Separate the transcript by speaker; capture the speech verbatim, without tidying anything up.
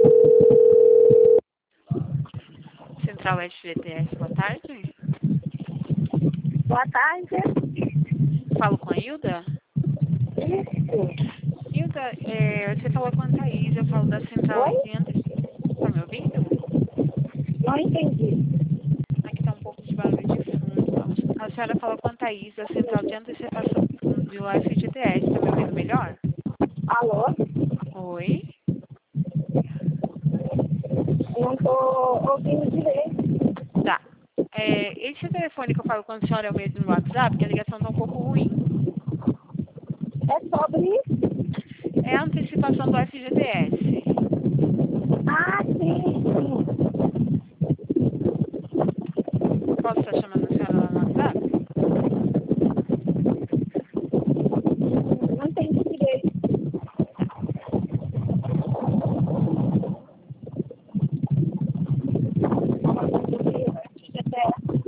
Speaker 1: Central F G T S, boa tarde.
Speaker 2: Boa tarde.
Speaker 1: Falo com a Hilda?
Speaker 2: Isso.
Speaker 1: Hilda, é, você falou com a Thaís, eu falo da Central
Speaker 2: Oi?
Speaker 1: de Antecipação. Tá me ouvindo?
Speaker 2: Não entendi.
Speaker 1: Aqui tá um pouco de barulho de fundo. A senhora falou com a Thaís da Central de Antecipação do F G T S, tá me ouvindo melhor?
Speaker 2: Alô?
Speaker 1: Oi?
Speaker 2: Não tô ouvindo direito.
Speaker 1: Tá. É, esse telefone que eu falo com a senhora é o mesmo no WhatsApp, porque a ligação tá um pouco ruim.
Speaker 2: É sobre isso?
Speaker 1: É a antecipação do F G T S.